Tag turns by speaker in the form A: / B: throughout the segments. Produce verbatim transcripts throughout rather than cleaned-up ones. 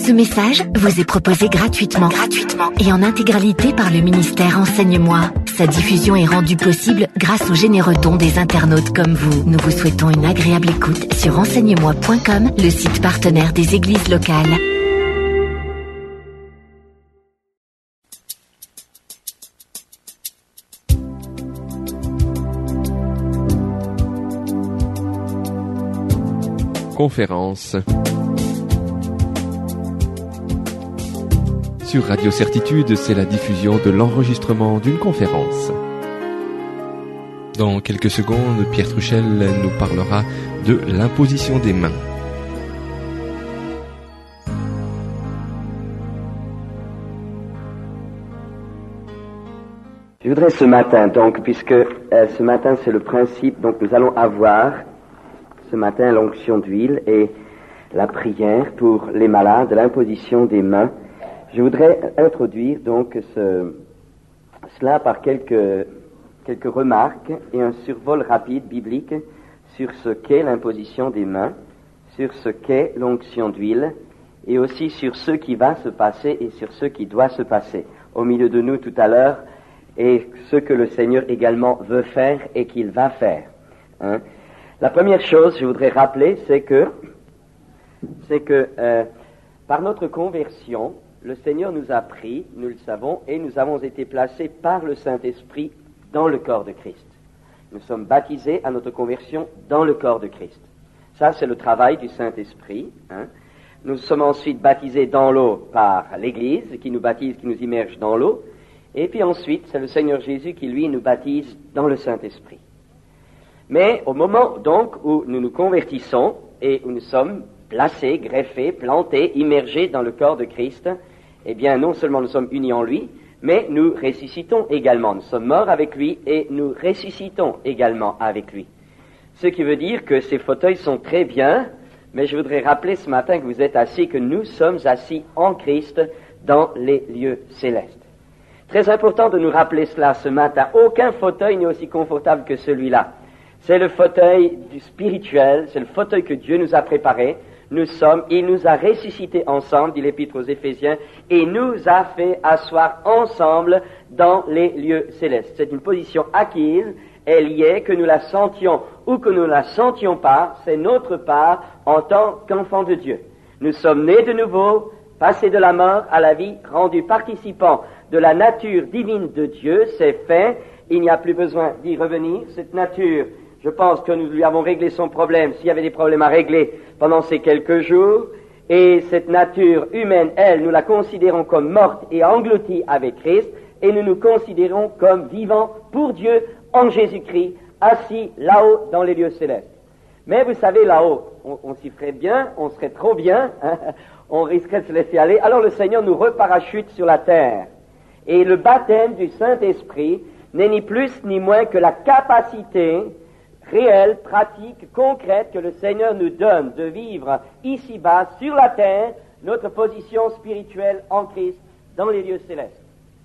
A: Ce message vous est proposé gratuitement, gratuitement et en intégralité par le ministère Enseigne-moi. Sa diffusion est rendue possible grâce aux généreux dons des internautes comme vous. Nous vous souhaitons une agréable écoute sur enseigne moi point com, le site partenaire des églises locales.
B: Conférence. Sur Radio Certitude, c'est la diffusion de l'enregistrement d'une conférence. Dans quelques secondes, Pierre Truchel nous parlera de l'imposition des mains.
C: Je voudrais ce matin, donc, puisque euh, ce matin c'est le principe, donc nous allons avoir ce matin l'onction d'huile et la prière pour les malades, l'imposition des mains. Je voudrais introduire donc ce, cela par quelques, quelques remarques et un survol rapide biblique sur ce qu'est l'imposition des mains, sur ce qu'est l'onction d'huile et aussi sur ce qui va se passer et sur ce qui doit se passer au milieu de nous tout à l'heure et ce que le Seigneur également veut faire et qu'il va faire. Hein? La première chose que je voudrais rappeler, c'est que, c'est que euh, par notre conversion, le Seigneur nous a pris, nous le savons, et nous avons été placés par le Saint-Esprit dans le corps de Christ. Nous sommes baptisés à notre conversion dans le corps de Christ. Ça, c'est le travail du Saint-Esprit. Hein. Nous sommes ensuite baptisés dans l'eau par l'Église, qui nous baptise, qui nous immerge dans l'eau. Et puis ensuite, c'est le Seigneur Jésus qui, lui, nous baptise dans le Saint-Esprit. Mais au moment, donc, où nous nous convertissons et où nous sommes placés, greffés, plantés, immergés dans le corps de Christ, eh bien, non seulement nous sommes unis en lui, mais nous ressuscitons également. Nous sommes morts avec lui et nous ressuscitons également avec lui. Ce qui veut dire que ces fauteuils sont très bien, mais je voudrais rappeler ce matin que vous êtes assis, que nous sommes assis en Christ dans les lieux célestes. Très important de nous rappeler cela ce matin. Aucun fauteuil n'est aussi confortable que celui-là. C'est le fauteuil du spirituel, c'est le fauteuil que Dieu nous a préparé. Nous sommes, il nous a ressuscités ensemble, dit l'Épître aux Éphésiens, et nous a fait asseoir ensemble dans les lieux célestes. C'est une position acquise, elle y est, que nous la sentions ou que nous ne la sentions pas, c'est notre part en tant qu'enfants de Dieu. Nous sommes nés de nouveau, passés de la mort à la vie, rendus participants de la nature divine de Dieu, c'est fait, il n'y a plus besoin d'y revenir, cette nature. Je pense que nous lui avons réglé son problème, s'il y avait des problèmes à régler pendant ces quelques jours, et cette nature humaine, elle, nous la considérons comme morte et engloutie avec Christ, et nous nous considérons comme vivants pour Dieu en Jésus-Christ, assis là-haut dans les lieux célestes. Mais vous savez, là-haut, on, on s'y ferait bien, on serait trop bien, hein, on risquerait de se laisser aller, alors le Seigneur nous reparachute sur la terre. Et le baptême du Saint-Esprit n'est ni plus ni moins que la capacité réelle, pratique, concrète que le Seigneur nous donne de vivre ici-bas, sur la terre, notre position spirituelle en Christ, dans les lieux célestes.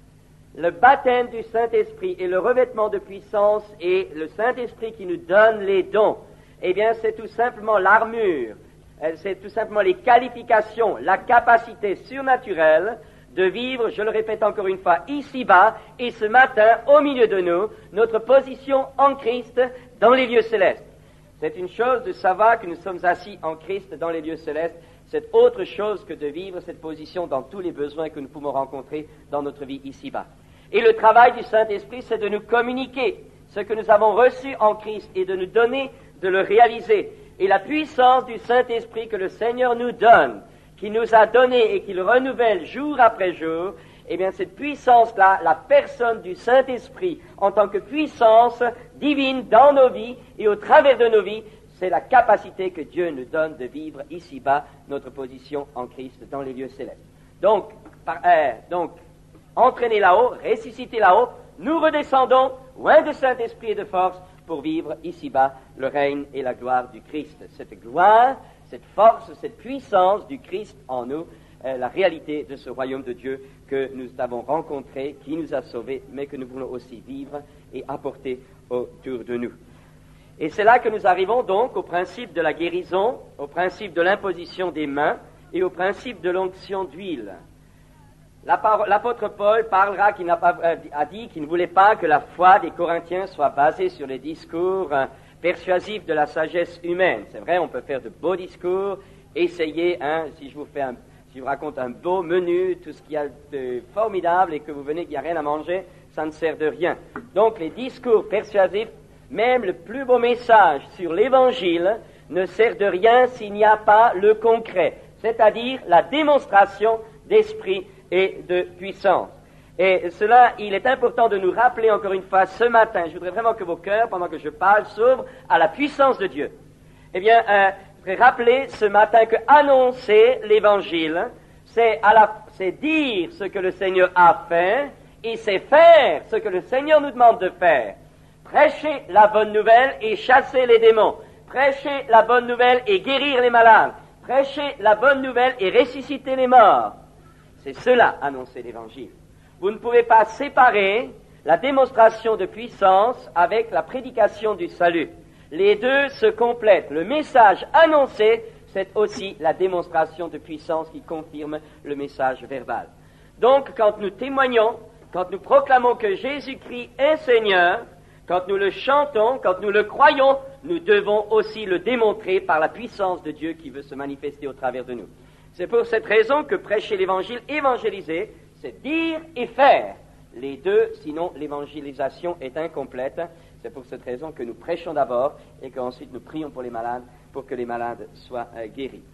C: Le baptême du Saint-Esprit et le revêtement de puissance et le Saint-Esprit qui nous donne les dons, eh bien, c'est tout simplement l'armure, c'est tout simplement les qualifications, la capacité surnaturelle de vivre, je le répète encore une fois, ici-bas, et ce matin, au milieu de nous, notre position en Christ dans les lieux célestes. C'est une chose de savoir que nous sommes assis en Christ dans les lieux célestes, c'est autre chose que de vivre cette position dans tous les besoins que nous pouvons rencontrer dans notre vie ici-bas. Et le travail du Saint-Esprit, c'est de nous communiquer ce que nous avons reçu en Christ et de nous donner de le réaliser. Et la puissance du Saint-Esprit que le Seigneur nous donne, qui nous a donné et qu'il renouvelle jour après jour, eh bien cette puissance-là, la personne du Saint-Esprit en tant que puissance divine dans nos vies et au travers de nos vies, c'est la capacité que Dieu nous donne de vivre ici-bas notre position en Christ dans les lieux célestes. Donc, par, euh, donc entraînés là-haut, ressuscités là-haut, nous redescendons loin de Saint-Esprit et de force pour vivre ici-bas le règne et la gloire du Christ. Cette gloire, cette force, cette puissance du Christ en nous, euh, la réalité de ce royaume de Dieu que nous avons rencontré, qui nous a sauvés, mais que nous voulons aussi vivre et apporter autour de nous. Et c'est là que nous arrivons donc au principe de la guérison, au principe de l'imposition des mains,
D: et au principe de l'onction d'huile. L'apôtre Paul parlera qu'il n'a pas, euh, a dit qu'il ne voulait pas que la foi des Corinthiens soit basée sur les discours euh, persuasifs de la sagesse humaine. C'est vrai, on peut faire de beaux discours, essayer, hein, si je vous fais un, si je vous raconte un beau menu, tout ce qu'il y a de formidable et que vous venez qu'il n'y a rien à manger, ça ne sert de rien. Donc les discours persuasifs, même le plus beau message sur l'Évangile, ne sert de rien s'il n'y a pas le concret, c'est-à-dire la démonstration d'esprit et de puissance. Et cela, il est important de nous rappeler encore une fois ce matin. Je voudrais vraiment que vos cœurs, pendant que je parle, s'ouvrent à la puissance de Dieu. Eh bien, euh, je voudrais rappeler ce matin que annoncer l'Évangile, c'est, à la, c'est dire ce que le Seigneur a fait, et c'est faire ce que le Seigneur nous demande de faire. Prêcher la bonne nouvelle et chasser les démons. Prêcher la bonne nouvelle et guérir les malades. Prêcher la bonne nouvelle et ressusciter les morts. C'est cela, annoncer l'Évangile. Vous ne pouvez pas séparer la démonstration de puissance avec la prédication du salut. Les deux se complètent. Le message annoncé, c'est aussi la démonstration de puissance qui confirme le message verbal. Donc, quand nous témoignons, quand nous proclamons que Jésus-Christ est Seigneur, quand nous le chantons, quand nous le croyons, nous devons aussi le démontrer par la puissance de Dieu qui veut se manifester au travers de nous. C'est pour cette raison que prêcher l'Évangile, évangéliser, c'est dire et faire. Les deux, sinon l'évangélisation est incomplète. C'est pour cette raison que nous prêchons d'abord et qu'ensuite nous prions pour les malades, pour que les malades soient euh, guéris.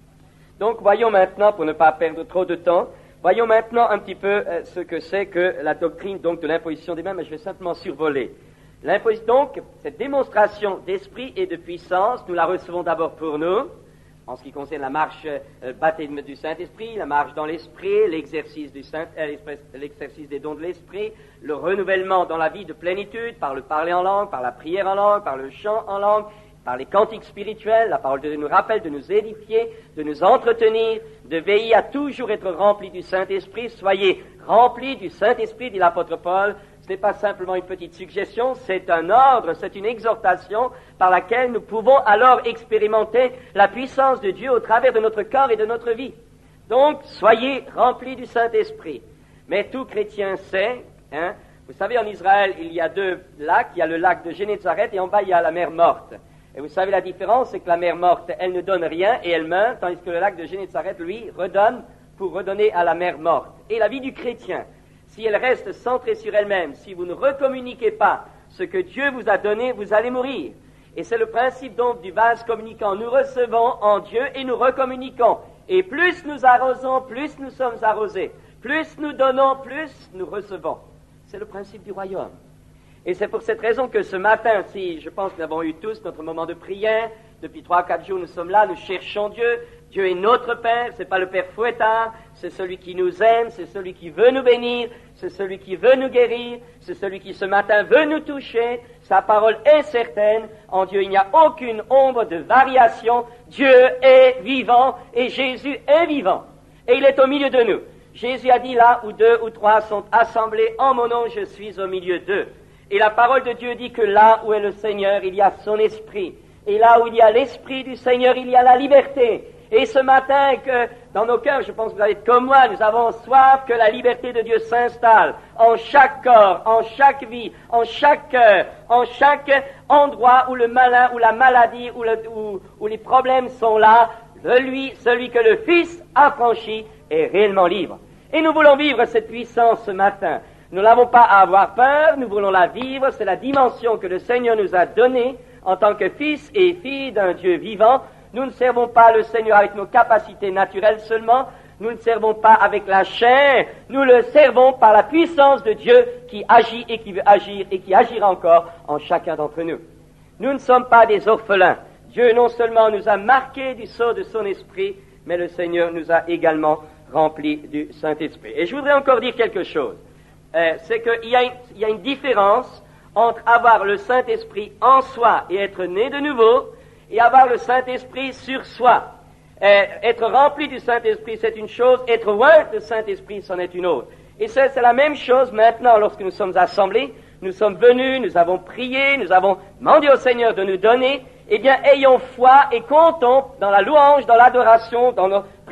D: Donc voyons maintenant, pour ne pas perdre trop de temps, voyons maintenant un petit peu euh, ce que c'est que la doctrine donc de l'imposition des mains, mais je vais simplement survoler. L'imposition, donc, cette démonstration d'esprit et de puissance, nous la recevons d'abord pour nous, en ce qui concerne la marche euh, baptême du Saint-Esprit, la marche dans l'Esprit, l'exercice, du Saint, euh, l'exercice des dons de l'Esprit, le renouvellement dans la vie de plénitude, par le parler en langue, par la prière en langue, par le chant en langue, par les cantiques spirituels. La parole de Dieu nous rappelle de nous édifier, de nous entretenir, de veiller à toujours être remplis du Saint-Esprit. Soyez remplis du Saint-Esprit, dit l'apôtre Paul. Ce n'est pas simplement une petite suggestion, c'est un ordre, c'est une exhortation par laquelle nous pouvons alors expérimenter la puissance de Dieu au travers de notre corps et de notre vie. Donc, soyez remplis du Saint-Esprit. Mais tout chrétien sait, hein, vous savez, en Israël, il y a deux lacs, il y a le lac de Génézareth et en bas, il y a la mer morte. Et vous savez, la différence, c'est que la mer morte, elle ne donne rien et elle meurt, tandis que le lac de Génézareth, lui, redonne pour redonner à la mer morte. Et la vie du chrétien, si elle reste centrée sur elle-même, si vous ne recommuniquez pas ce que Dieu vous a donné, vous allez mourir. Et c'est le principe donc du vase communicant. Nous recevons en Dieu et nous recommuniquons. Et plus nous arrosons, plus nous sommes arrosés. Plus nous donnons, plus nous recevons. C'est le principe du royaume. Et c'est pour cette raison que ce matin, si je pense que nous avons eu tous notre moment de prière, depuis trois, quatre jours nous sommes là, nous cherchons Dieu. Dieu est notre Père, c'est pas le Père fouettard, c'est celui qui nous aime, c'est celui qui veut nous bénir, c'est celui qui veut nous guérir, c'est celui qui ce matin veut nous toucher. Sa parole est certaine, en Dieu il n'y a aucune ombre de variation. Dieu est vivant et Jésus est vivant. Et il est au milieu de nous. Jésus a dit là où deux ou trois sont assemblés en mon nom, je suis au milieu d'eux. Et la parole de Dieu dit que là où est le Seigneur, il y a son esprit. Et là où il y a l'esprit du Seigneur, il y a la liberté. Et ce matin, que dans nos cœurs, je pense que vous allez être comme moi, nous avons soif que la liberté de Dieu s'installe en chaque corps, en chaque vie, en chaque cœur, en chaque endroit où le malin, où la maladie, où, le, où, où les problèmes sont là. De lui, celui que le Fils a franchi est réellement libre. Et nous voulons vivre cette puissance ce matin. Nous n'avons pas à avoir peur, nous voulons la vivre. C'est la dimension que le Seigneur nous a donnée en tant que fils et filles d'un Dieu vivant. Nous ne servons pas le Seigneur avec nos capacités naturelles seulement, nous ne servons pas avec la chair, nous le servons par la puissance de Dieu qui agit et qui veut agir et qui agira encore en chacun d'entre nous. Nous ne sommes pas des orphelins. Dieu non seulement nous a marqués du sceau de son esprit, mais le Seigneur nous a également remplis du Saint-Esprit. Et je voudrais encore dire quelque chose. Euh, c'est qu'il y a, une, il y a une différence entre avoir le Saint-Esprit en soi et être né de nouveau, et avoir le Saint-Esprit sur soi. Euh, être rempli du Saint-Esprit, c'est une chose, être loin du Saint-Esprit, c'en est une autre. Et c'est, c'est la même chose maintenant lorsque nous sommes assemblés, nous sommes venus, nous avons prié, nous avons demandé au Seigneur de nous donner, eh bien, ayons foi et comptons dans la louange, dans l'adoration, dans nos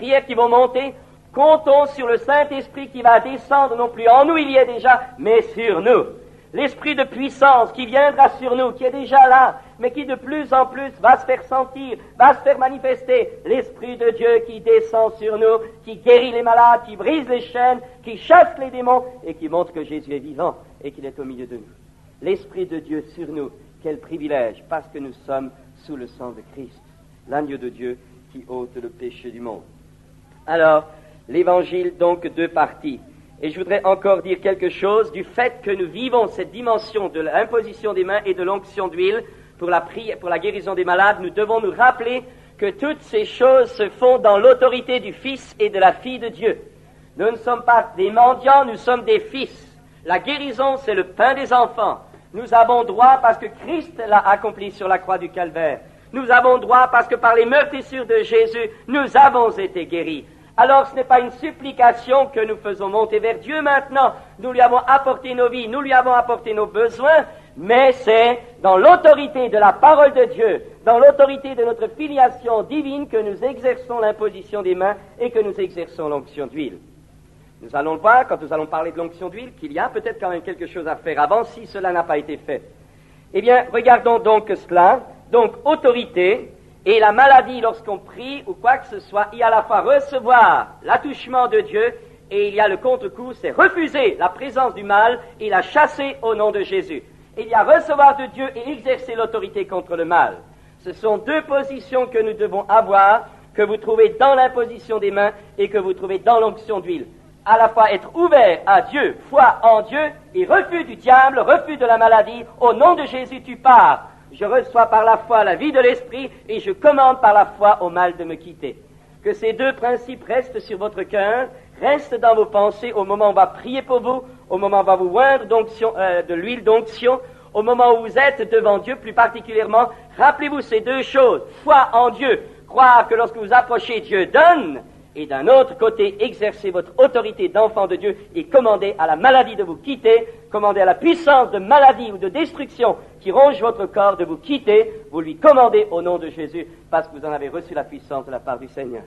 D: prières qui vont monter, comptons sur le Saint-Esprit qui va descendre non plus en nous, il y est déjà, mais sur nous. L'esprit de puissance qui viendra sur nous, qui est déjà là, mais qui de plus en plus va se faire sentir, va se faire manifester. L'Esprit de Dieu qui descend sur nous, qui guérit les malades, qui brise les chaînes, qui chasse les démons et qui montre que Jésus est vivant et qu'il est au milieu de nous. L'Esprit de Dieu sur nous, quel privilège, parce que nous sommes sous le sang de Christ, l'agneau de Dieu qui ôte le péché du monde. Alors, l'Évangile, donc, deux parties. Et je voudrais encore dire quelque chose du fait que nous vivons cette dimension de l'imposition des mains et de l'onction d'huile pour la prière, pour la guérison des malades. Nous devons nous rappeler que toutes ces choses se font dans l'autorité du Fils et de la fille de Dieu. Nous ne sommes pas des mendiants, nous sommes des fils. La guérison, c'est le pain des enfants. Nous avons droit parce que Christ l'a accompli sur la croix du Calvaire. Nous avons droit parce que par les meurtrissures de Jésus, nous avons été guéris. Alors ce n'est pas une supplication que nous faisons monter vers Dieu maintenant. Nous lui avons apporté nos vies, nous lui avons apporté nos besoins, mais c'est dans l'autorité de la parole de Dieu, dans l'autorité de notre filiation divine que nous exerçons l'imposition des mains et que nous exerçons l'onction d'huile. Nous allons le voir quand nous allons parler de l'onction d'huile, qu'il y a peut-être quand même quelque chose à faire avant si cela n'a pas été fait. Eh bien, regardons donc cela. Donc, autorité. Et la maladie, lorsqu'on prie ou quoi que ce soit, il y a à la fois recevoir l'attouchement de Dieu et il y a le contre-coup, c'est refuser la présence du mal et la chasser au nom de Jésus. Il y a recevoir de Dieu et exercer l'autorité contre le mal. Ce sont deux positions que nous devons avoir, que vous trouvez dans l'imposition des mains et que vous trouvez dans l'onction d'huile. À la fois être ouvert à Dieu, foi en Dieu et refus du diable, refus de la maladie. Au nom de Jésus, tu pars. Je reçois par la foi la vie de l'esprit et je commande par la foi au mal de me quitter. Que ces deux principes restent sur votre cœur, restent dans vos pensées au moment où on va prier pour vous, au moment où on va vous oindre d'onction, euh, de l'huile d'onction, au moment où vous êtes devant Dieu plus particulièrement. Rappelez-vous ces deux choses. Foi en Dieu, croire que lorsque vous approchez, Dieu donne, et d'un autre côté, exercez votre autorité d'enfant de Dieu et commandez à la maladie de vous quitter, commandez à la puissance de maladie ou de destruction qui ronge votre corps de vous quitter, vous lui commandez au nom de Jésus parce que vous en avez reçu la puissance de la part du Seigneur.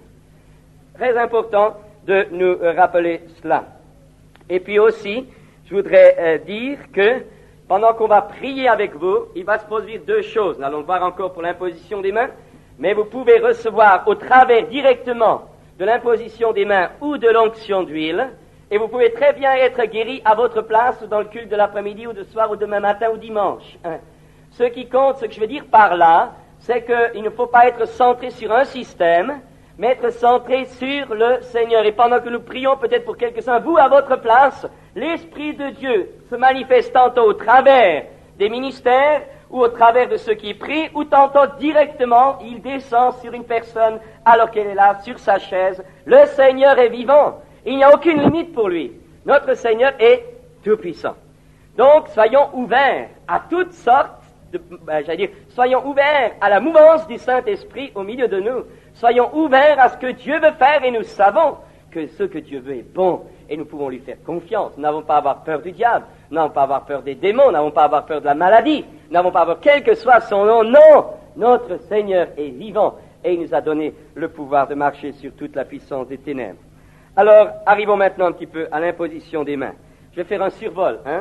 D: Très important de nous rappeler cela. Et puis aussi, je voudrais euh, dire que pendant qu'on va prier avec vous, il va se produire deux choses. Nous allons le voir encore pour l'imposition des mains, mais vous pouvez recevoir au travers directement de l'imposition des mains ou de l'onction d'huile, et vous pouvez très bien être guéri à votre place ou dans le culte de l'après-midi ou de soir ou demain matin ou dimanche. Hein. Ce qui compte, ce que je veux dire par là, c'est qu'il ne faut pas être centré sur un système, mais être centré sur le Seigneur. Et pendant que nous prions peut-être pour quelques-uns, vous à votre place, l'Esprit de Dieu se manifeste tantôt au travers des ministères ou au travers de ceux qui prient, ou tantôt directement, il descend sur une personne alors qu'elle est là, sur sa chaise. Le Seigneur est vivant. Il n'y a aucune limite pour lui. Notre Seigneur est tout-puissant. Donc, soyons ouverts à toutes sortes de, ben, j'allais dire, soyons ouverts à la mouvance du Saint-Esprit au milieu de nous. Soyons ouverts à ce que Dieu veut faire et nous savons que ce que Dieu veut est bon et nous pouvons lui faire confiance. Nous n'avons pas à avoir peur du diable, nous n'avons pas à avoir peur des démons, nous n'avons pas à avoir peur de la maladie, nous n'avons pas à avoir quel que soit son nom. Non, notre Seigneur est vivant et il nous a donné le pouvoir de marcher sur toute la puissance des ténèbres. Alors, arrivons maintenant un petit peu à l'imposition des mains. Je vais faire un survol. Hein.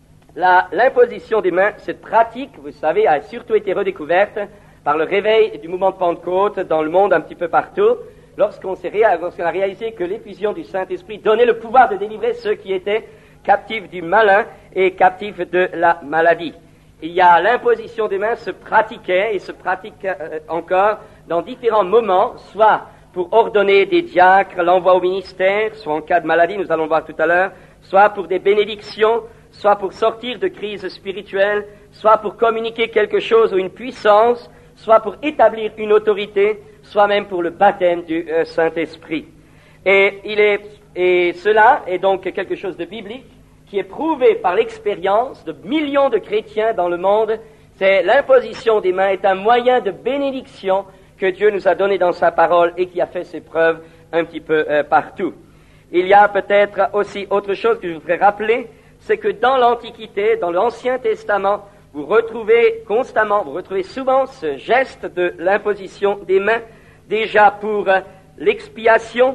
D: La, l'imposition des mains, cette pratique, vous savez, a surtout été redécouverte par le réveil du mouvement de Pentecôte dans le monde un petit peu partout, lorsqu'on, s'est réa- lorsqu'on a réalisé que l'effusion du Saint-Esprit donnait le pouvoir de délivrer ceux qui étaient captifs du malin et captifs de la maladie. Il y a l'imposition des mains se pratiquait et se pratique euh, encore dans différents moments, soit pour ordonner des diacres, l'envoi au ministère, soit en cas de maladie, nous allons voir tout à l'heure, soit pour des bénédictions, soit pour sortir de crises spirituelles, soit pour communiquer quelque chose ou une puissance, soit pour établir une autorité, soit même pour le baptême du euh, Saint-Esprit. Et, il est, et cela est donc quelque chose de biblique, qui est prouvé par l'expérience de millions de chrétiens dans le monde. C'est l'imposition des mains est un moyen de bénédiction que Dieu nous a donné dans sa parole et qui a fait ses preuves un petit peu euh, partout. Il y a peut-être aussi autre chose que je voudrais rappeler, c'est que dans l'Antiquité, dans l'Ancien Testament, vous retrouvez constamment, vous retrouvez souvent ce geste de l'imposition des mains, déjà pour euh, l'expiation,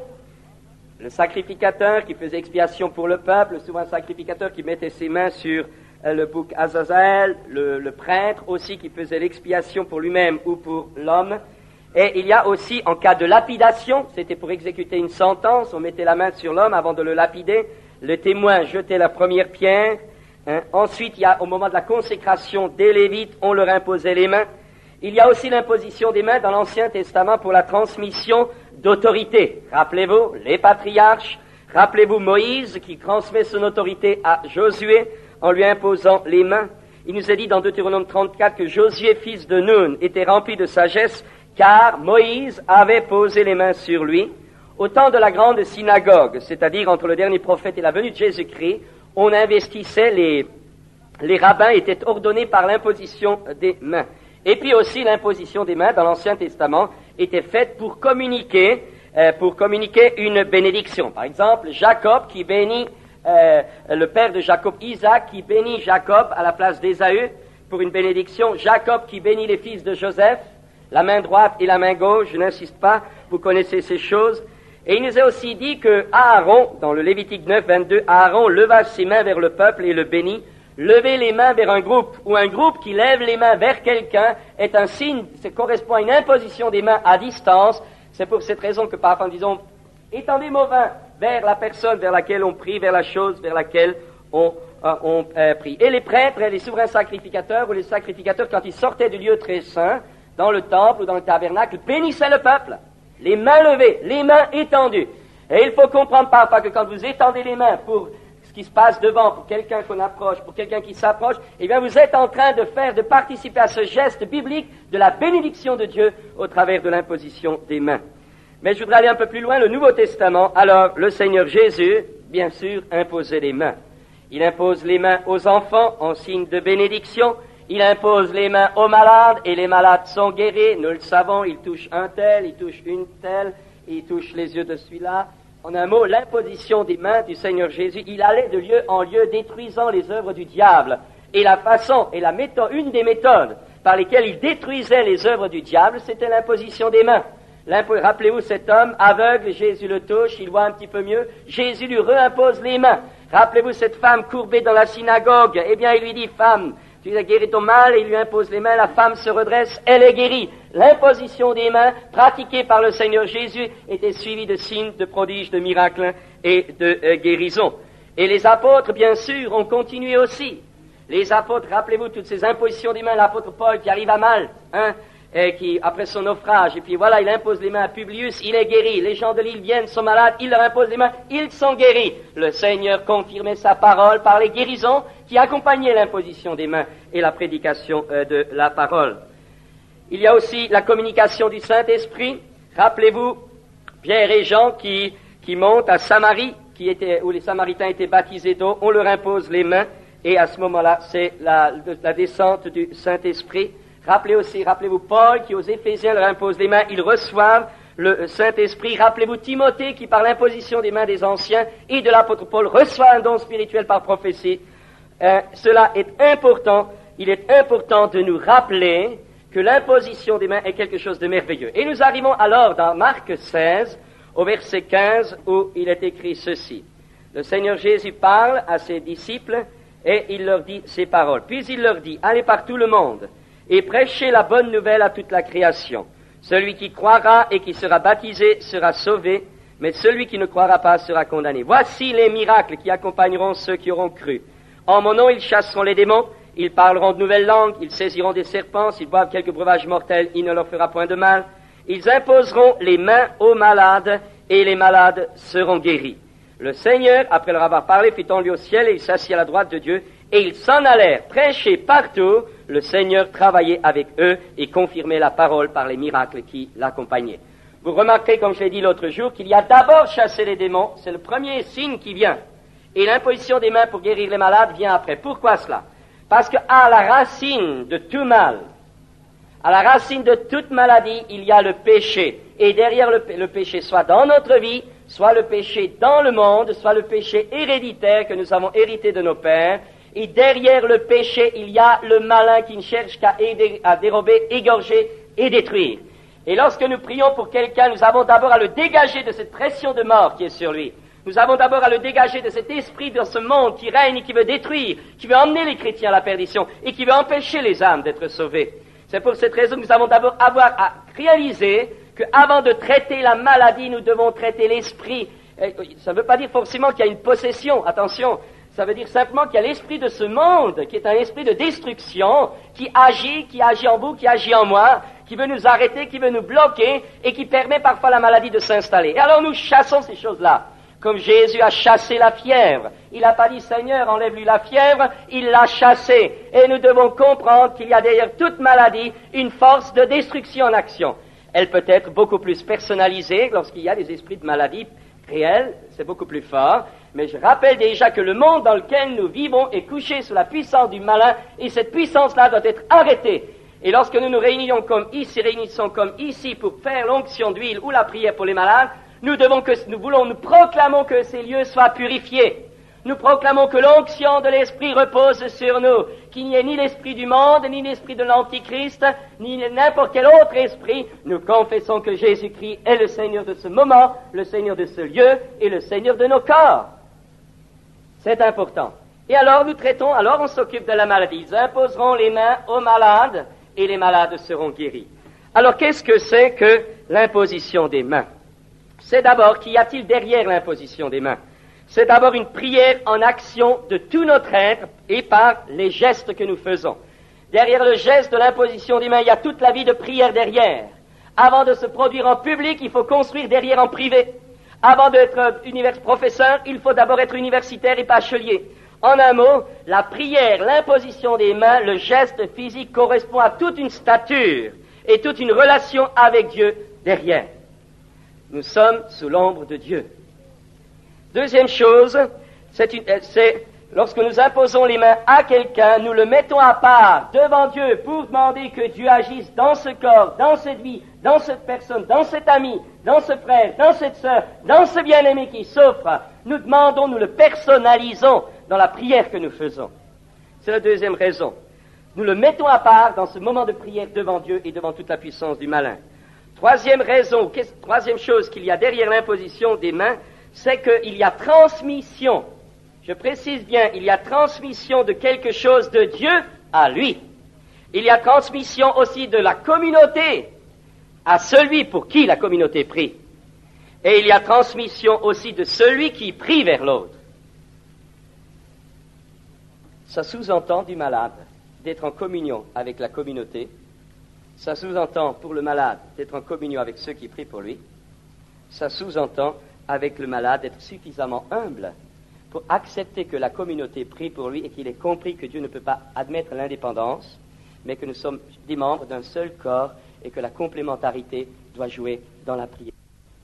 D: le sacrificateur qui faisait expiation pour le peuple, souvent un sacrificateur qui mettait ses mains sur euh, le bouc Azazel, le, le prêtre aussi qui faisait l'expiation pour lui-même ou pour l'homme. Et il y a aussi, en cas de lapidation, c'était pour exécuter une sentence, on mettait la main sur l'homme avant de le lapider, le témoin jetait la première pierre, hein. Ensuite, il y a, au moment de la consécration des Lévites, on leur imposait les mains. Il y a aussi l'imposition des mains dans l'Ancien Testament pour la transmission d'autorité. Rappelez-vous, les patriarches, rappelez-vous Moïse qui transmet son autorité à Josué en lui imposant les mains. Il nous est dit dans Deutéronome trente-quatre que Josué, fils de Nun, était rempli de sagesse, car Moïse avait posé les mains sur lui. Au temps de la grande synagogue, c'est-à-dire entre le dernier prophète et la venue de Jésus-Christ, on investissait, les, les rabbins étaient ordonnés par l'imposition des mains. Et puis aussi l'imposition des mains dans l'Ancien Testament était faite pour communiquer, euh, pour communiquer une bénédiction. Par exemple, Jacob qui bénit, euh, le père de Jacob, Isaac, qui bénit Jacob à la place d'Ésaü pour une bénédiction. Jacob qui bénit les fils de Joseph, la main droite et la main gauche, je n'insiste pas, vous connaissez ces choses. Et il nous est aussi dit que Aaron, dans le Lévitique neuf, vingt-deux, Aaron leva ses mains vers le peuple et le bénit. Lever les mains vers un groupe, ou un groupe qui lève les mains vers quelqu'un, est un signe, ça correspond à une imposition des mains à distance. C'est pour cette raison que parfois nous disons, étendez vos mains vers la personne vers laquelle on prie, vers la chose vers laquelle on, euh, on euh, prie. Et les prêtres, et les souverains sacrificateurs, ou les sacrificateurs, quand ils sortaient du lieu très saint, dans le temple ou dans le tabernacle, bénissaient le peuple. Les mains levées, les mains étendues. Et il faut comprendre parfois que quand vous étendez les mains pour ce qui se passe devant, pour quelqu'un qu'on approche, pour quelqu'un qui s'approche, eh bien vous êtes en train de faire, de participer à ce geste biblique de la bénédiction de Dieu au travers de l'imposition des mains. Mais je voudrais aller un peu plus loin, le Nouveau Testament. Alors, le Seigneur Jésus, bien sûr, imposait les mains. Il impose les mains aux enfants en signe de bénédiction. Il impose les mains aux malades et les malades sont guéris. Nous le savons, il touche un tel, il touche une telle, il touche les yeux de celui-là. En un mot, l'imposition des mains du Seigneur Jésus, il allait de lieu en lieu détruisant les œuvres du diable. Et la façon, et la méthode, une des méthodes par lesquelles il détruisait les œuvres du diable, c'était l'imposition des mains. L'impo... Rappelez-vous cet homme aveugle, Jésus le touche, il voit un petit peu mieux, Jésus lui reimpose les mains. Rappelez-vous cette femme courbée dans la synagogue, eh bien il lui dit, femme, tu as guéri ton mal, et il lui impose les mains, la femme se redresse, elle est guérie. L'imposition des mains, pratiquée par le Seigneur Jésus, était suivie de signes, de prodiges, de miracles et de euh, guérisons. Et les apôtres, bien sûr, ont continué aussi. Les apôtres, rappelez-vous toutes ces impositions des mains, l'apôtre Paul qui arrive à Malte, hein, et qui, après son naufrage, et puis voilà, il impose les mains à Publius, il est guéri. Les gens de l'île viennent, sont malades, il leur impose les mains, ils sont guéris. Le Seigneur confirmait sa parole par les guérisons qui accompagnaient l'imposition des mains et la prédication euh, de la parole. Il y a aussi la communication du Saint-Esprit. Rappelez-vous, Pierre et Jean qui, qui montent à Samarie, qui était, où les Samaritains étaient baptisés d'eau, on leur impose les mains, et à ce moment-là, c'est la, la descente du Saint-Esprit. Rappelez aussi, rappelez-vous Paul qui aux Éphésiens leur impose les mains, ils reçoivent le Saint-Esprit. Rappelez-vous Timothée qui par l'imposition des mains des anciens et de l'apôtre Paul reçoit un don spirituel par prophétie. Euh, cela est important, il est important de nous rappeler que l'imposition des mains est quelque chose de merveilleux. Et nous arrivons alors dans Marc seize, au verset quinze, où il est écrit ceci. Le Seigneur Jésus parle à ses disciples et il leur dit ces paroles. Puis il leur dit, allez par tout le monde et prêchez la bonne nouvelle à toute la création. Celui qui croira et qui sera baptisé sera sauvé, mais celui qui ne croira pas sera condamné. Voici les miracles qui accompagneront ceux qui auront cru. En mon nom, ils chasseront les démons, ils parleront de nouvelles langues, ils saisiront des serpents, s'ils boivent quelques breuvages mortels, il ne leur fera point de mal. Ils imposeront les mains aux malades, et les malades seront guéris. Le Seigneur, après leur avoir parlé, fit enlever au ciel, et il s'assit à la droite de Dieu, et ils s'en allèrent prêcher partout. Le Seigneur travaillait avec eux et confirmait la parole par les miracles qui l'accompagnaient. Vous remarquerez, comme je l'ai dit l'autre jour, qu'il y a d'abord chassé les démons, c'est le premier signe qui vient. Et l'imposition des mains pour guérir les malades vient après. Pourquoi cela? Parce qu'à la racine de tout mal, à la racine de toute maladie, il y a le péché. Et derrière le, le péché, soit dans notre vie, soit le péché dans le monde, soit le péché héréditaire que nous avons hérité de nos pères. Et derrière le péché, il y a le malin qui ne cherche qu'à aider, à dérober, égorger et détruire. Et lorsque nous prions pour quelqu'un, nous avons d'abord à le dégager de cette pression de mort qui est sur lui. Nous avons d'abord à le dégager de cet esprit dans ce monde qui règne et qui veut détruire, qui veut emmener les chrétiens à la perdition et qui veut empêcher les âmes d'être sauvées. C'est pour cette raison que nous avons d'abord avoir à réaliser qu'avant de traiter la maladie, nous devons traiter l'esprit. Ça ne veut pas dire forcément qu'il y a une possession, attention. Ça veut dire simplement qu'il y a l'esprit de ce monde, qui est un esprit de destruction, qui agit, qui agit en vous, qui agit en moi, qui veut nous arrêter, qui veut nous bloquer, et qui permet parfois la maladie de s'installer. Et alors nous chassons ces choses-là. Comme Jésus a chassé la fièvre. Il n'a pas dit, Seigneur, enlève-lui la fièvre, il l'a chassée. Et nous devons comprendre qu'il y a derrière toute maladie une force de destruction en action. Elle peut être beaucoup plus personnalisée lorsqu'il y a des esprits de maladie réels, c'est beaucoup plus fort. Mais je rappelle déjà que le monde dans lequel nous vivons est couché sous la puissance du malin, et cette puissance-là doit être arrêtée. Et lorsque nous nous réunissons comme ici, réunissons comme ici pour faire l'onction d'huile ou la prière pour les malades, nous devons que, nous voulons, nous proclamons que ces lieux soient purifiés. Nous proclamons que l'onction de l'Esprit repose sur nous, qu'il n'y ait ni l'esprit du monde, ni l'esprit de l'Antichrist, ni n'importe quel autre esprit. Nous confessons que Jésus-Christ est le Seigneur de ce moment, le Seigneur de ce lieu et le Seigneur de nos corps. C'est important. Et alors nous traitons, alors on s'occupe de la maladie. Ils imposeront les mains aux malades et les malades seront guéris. Alors qu'est-ce que c'est que l'imposition des mains? C'est d'abord, qu'y a-t-il derrière l'imposition des mains? C'est d'abord une prière en action de tout notre être et par les gestes que nous faisons. Derrière le geste de l'imposition des mains, il y a toute la vie de prière derrière. Avant de se produire en public, il faut construire derrière en privé. Avant d'être univers professeur, il faut d'abord être universitaire et bachelier. En un mot, la prière, l'imposition des mains, le geste physique correspond à toute une stature et toute une relation avec Dieu derrière. Nous sommes sous l'ombre de Dieu. Deuxième chose, c'est, une, c'est lorsque nous imposons les mains à quelqu'un, nous le mettons à part devant Dieu pour demander que Dieu agisse dans ce corps, dans cette vie, dans cette personne, dans cet ami, dans ce frère, dans cette sœur, dans ce bien-aimé qui souffre. Nous demandons, nous le personnalisons dans la prière que nous faisons. C'est la deuxième raison. Nous le mettons à part dans ce moment de prière devant Dieu et devant toute la puissance du malin. Troisième raison, troisième chose qu'il y a derrière l'imposition des mains, c'est qu'il y a transmission. Je précise bien, il y a transmission de quelque chose de Dieu à lui. Il y a transmission aussi de la communauté à celui pour qui la communauté prie. Et il y a transmission aussi de celui qui prie vers l'autre. Ça sous-entend du malade d'être en communion avec la communauté. Ça sous-entend pour le malade d'être en communion avec ceux qui prient pour lui. Ça sous-entend avec le malade d'être suffisamment humble pour accepter que la communauté prie pour lui et qu'il ait compris que Dieu ne peut pas admettre l'indépendance, mais que nous sommes des membres d'un seul corps et que la complémentarité doit jouer dans la prière.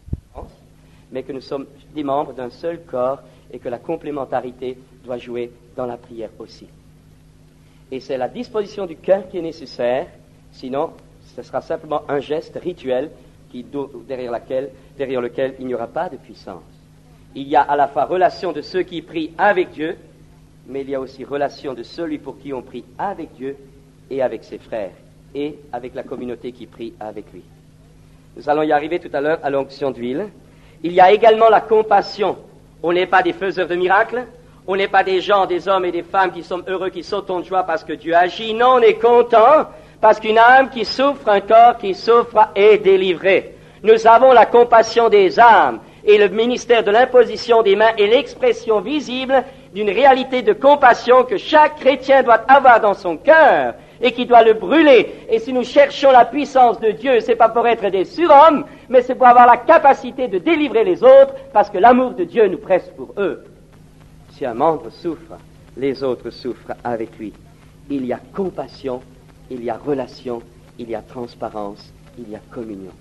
D: Mais que nous sommes des membres d'un seul corps et que la complémentarité doit jouer dans la prière aussi. Et c'est la disposition du cœur qui est nécessaire, sinon ce sera simplement un geste rituel qui, derrière, laquelle, derrière lequel il n'y aura pas de puissance. Il y a à la fois relation de ceux qui prient avec Dieu, mais il y a aussi relation de celui pour qui on prie avec Dieu et avec ses frères, et avec la communauté qui prie avec lui. Nous allons y arriver tout à l'heure à l'onction d'huile. Il y a également la compassion. On n'est pas des faiseurs de miracles, on n'est pas des gens, des hommes et des femmes qui sont heureux, qui sautent de joie parce que Dieu agit. Non, on est content parce qu'une âme qui souffre, un corps qui souffre est délivré. Nous avons la compassion des âmes et le ministère de l'imposition des mains est l'expression visible d'une réalité de compassion que chaque chrétien doit avoir dans son cœur et qui doit le brûler. Et si nous cherchons la puissance de Dieu, c'est pas pour être des surhommes, mais c'est pour avoir la capacité de délivrer les autres parce que l'amour de Dieu nous presse pour eux. Si un membre souffre, les autres souffrent avec lui. Il y a compassion, il y a relation, il y a transparence, il y a communion.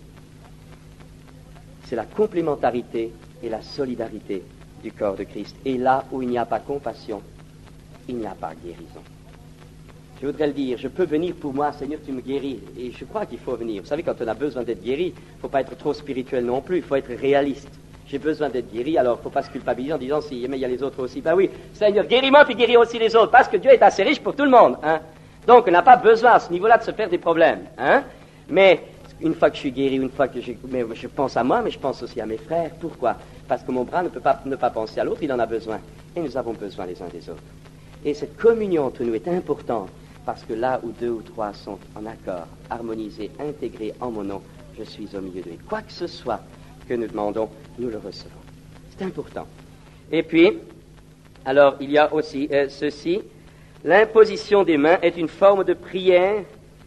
D: C'est la complémentarité et la solidarité du corps de Christ. Et là où il n'y a pas compassion, il n'y a pas guérison. Je voudrais le dire, je peux venir pour moi, Seigneur, tu me guéris. Et je crois qu'il faut venir. Vous savez, quand on a besoin d'être guéri, il ne faut pas être trop spirituel non plus, il faut être réaliste. J'ai besoin d'être guéri, alors il ne faut pas se culpabiliser en disant, si, mais il y a les autres aussi. Ben oui, Seigneur, guéris-moi, puis guéris aussi les autres, parce que Dieu est assez riche pour tout le monde. Hein? Donc, on n'a pas besoin à ce niveau-là de se faire des problèmes. Hein? Mais une fois que je suis guéri, une fois que je, mais je pense à moi, mais je pense aussi à mes frères. Pourquoi? Parce que mon bras ne peut pas ne pas penser à l'autre, il en a besoin. Et nous avons besoin les uns des autres. Et cette communion entre nous est importante, parce que là où deux ou trois sont en accord, harmonisés, intégrés en mon nom, je suis au milieu d'eux. Et quoi que ce soit que nous demandons, nous le recevons. C'est important. Et puis, alors, il y a aussi euh, ceci. L'imposition des mains est une forme de prière.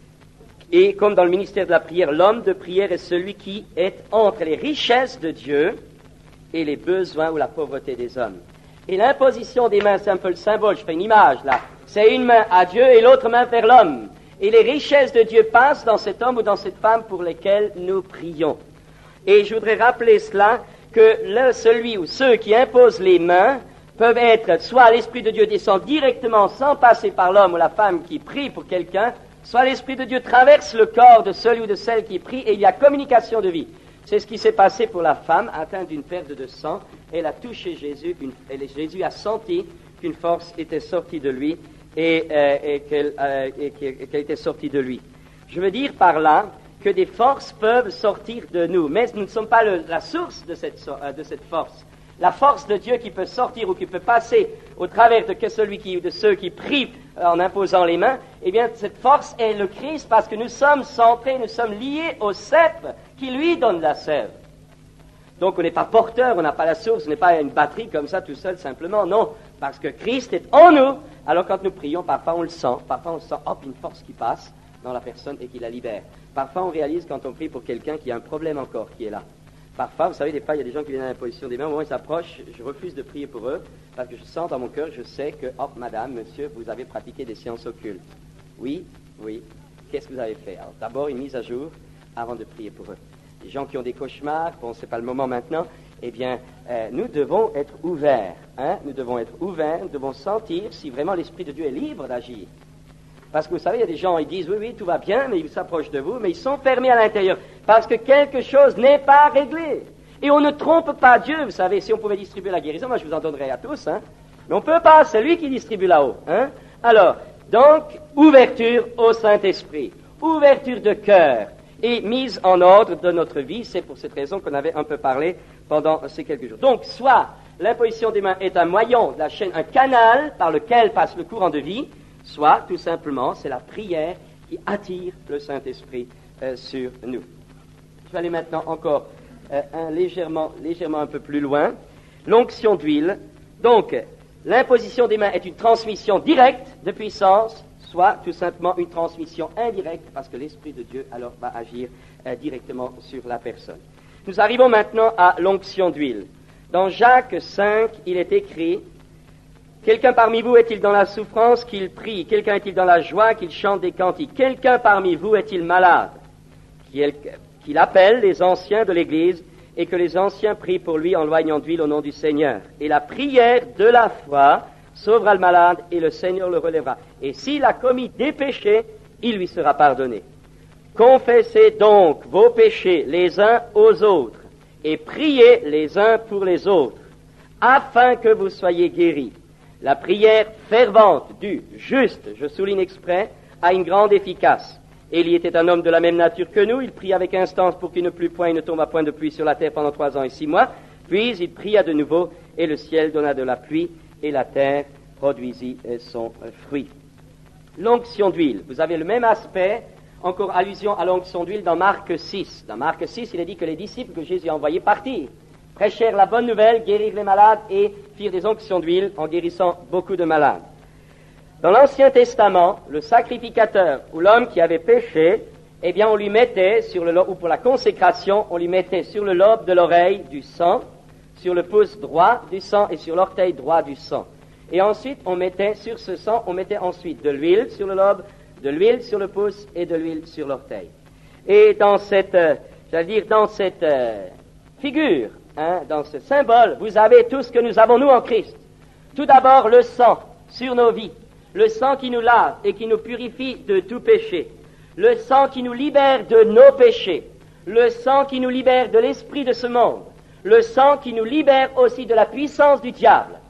D: Et comme dans le ministère de la prière, l'homme de prière est celui qui est entre les richesses de Dieu et les besoins ou la pauvreté des hommes. Et l'imposition des mains, c'est un peu le symbole, je fais une image là. C'est une main à Dieu et l'autre main vers l'homme. Et les richesses de Dieu passent dans cet homme ou dans cette femme pour lesquels nous prions. Et je voudrais rappeler cela, que le, celui ou ceux qui imposent les mains peuvent être, soit l'Esprit de Dieu descend directement sans passer par l'homme ou la femme qui prie pour quelqu'un, soit l'Esprit de Dieu traverse le corps de celui ou de celle qui prie et il y a communication de vie. C'est ce qui s'est passé pour la femme atteinte d'une perte de sang. Elle a touché Jésus, une, et Jésus a senti qu'une force était sortie de lui et, euh, et, qu'elle, euh, et qu'elle était sortie de lui. Je veux dire par là que des forces peuvent sortir de nous, mais nous ne sommes pas le, la source de cette, euh, de cette force. La force de Dieu qui peut sortir ou qui peut passer au travers de, que celui qui, de ceux qui prient en imposant les mains, eh bien, cette force est le Christ parce que nous sommes centrés, nous sommes liés au cep qui lui donne la sève. Donc, on n'est pas porteur, on n'a pas la source, on n'est pas une batterie comme ça tout seul simplement, non, parce que Christ est en nous. Alors, quand nous prions, parfois on le sent, parfois on sent, hop, une force qui passe dans la personne et qui la libère. Parfois, on réalise quand on prie pour quelqu'un qu'il y a un problème encore qui est là. Parfois, vous savez, des fois, il y a des gens qui viennent à la position des mains, au moment où ils s'approchent, je refuse de prier pour eux, parce que je sens dans mon cœur, je sais que, hop, madame, monsieur, vous avez pratiqué des séances occultes. Oui, oui. Qu'est-ce que vous avez fait? Alors, d'abord, une mise à jour avant de prier pour eux. Les gens qui ont des cauchemars, bon, c'est pas le moment maintenant, eh bien, euh, nous devons être ouverts, hein? Nous devons être ouverts, nous devons sentir si vraiment l'Esprit de Dieu est libre d'agir. Parce que vous savez, il y a des gens, ils disent, oui, oui, tout va bien, mais ils s'approchent de vous, mais ils sont fermés à l'intérieur, parce que quelque chose n'est pas réglé. Et on ne trompe pas Dieu, vous savez, si on pouvait distribuer la guérison, moi je vous en donnerais à tous, hein. Mais on ne peut pas, c'est lui qui distribue là-haut, hein. Alors, donc, ouverture au Saint-Esprit, ouverture de cœur, et mise en ordre de notre vie, c'est pour cette raison qu'on avait un peu parlé pendant ces quelques jours. Donc, soit l'imposition des mains est un moyen, la chaîne, un canal par lequel passe le courant de vie, soit, tout simplement, c'est la prière qui attire le Saint-Esprit euh, sur nous. Je vais aller maintenant encore euh, un, légèrement, légèrement un peu plus loin. L'onction d'huile. Donc, l'imposition des mains est une transmission directe de puissance, soit tout simplement une transmission indirecte, parce que l'Esprit de Dieu alors va agir euh, directement sur la personne. Nous arrivons maintenant à l'onction d'huile. Dans Jacques cinq, il est écrit: quelqu'un parmi vous est-il dans la souffrance qu'il prie? Quelqu'un est-il dans la joie qu'il chante des cantiques? Quelqu'un parmi vous est-il malade? Qu'il appelle les anciens de l'Église et que les anciens prient pour lui en loignant d'huile au nom du Seigneur. Et la prière de la foi sauvera le malade et le Seigneur le relèvera. Et s'il a commis des péchés, il lui sera pardonné. Confessez donc vos péchés les uns aux autres et priez les uns pour les autres, afin que vous soyez guéris. La prière fervente du juste, je souligne exprès, a une grande efficace. Élie était un homme de la même nature que nous, il pria avec instance pour qu'il ne plût point et ne tomba point de pluie sur la terre pendant trois ans et six mois, puis il pria de nouveau, et le ciel donna de la pluie, et la terre produisit son fruit. L'onction d'huile, vous avez le même aspect, encore allusion à l'onction d'huile dans Marc six. Dans Marc six, il est dit que les disciples que Jésus a envoyés partirent, prêchèrent la bonne nouvelle, guérirent les malades et firent des onctions d'huile en guérissant beaucoup de malades. Dans l'Ancien Testament, le sacrificateur ou l'homme qui avait péché, eh bien, on lui mettait sur le lobe, ou pour la consécration, on lui mettait sur le lobe de l'oreille du sang, sur le pouce droit du sang et sur l'orteil droit du sang. Et ensuite, on mettait sur ce sang, on mettait ensuite de l'huile sur le lobe, de l'huile sur le pouce et de l'huile sur l'orteil. Et dans cette, euh, j'allais dire, dans cette euh, figure, hein, dans ce symbole, vous avez tout ce que nous avons nous en Christ. Tout d'abord, le sang sur nos vies. Le sang qui nous lave et qui nous purifie de tout péché. Le sang qui nous libère de nos péchés. Le sang qui nous libère de l'esprit de ce monde. Le sang qui nous libère aussi de la puissance du diable.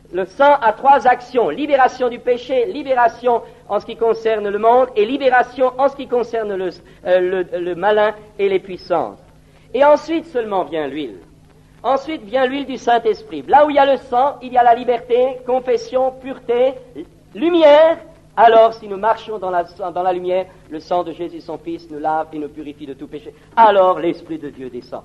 D: Le sang a trois actions. Libération du péché, libération en ce qui concerne le monde et libération en ce qui concerne le, euh, le, le malin et les puissances. Et ensuite seulement vient l'huile. Ensuite vient l'huile du Saint-Esprit. Là où il y a le sang, il y a la liberté, confession, pureté, lumière. Alors, si nous marchons dans la, dans la lumière, le sang de Jésus, son Fils, nous lave et nous purifie de tout péché. Alors, l'Esprit de Dieu descend.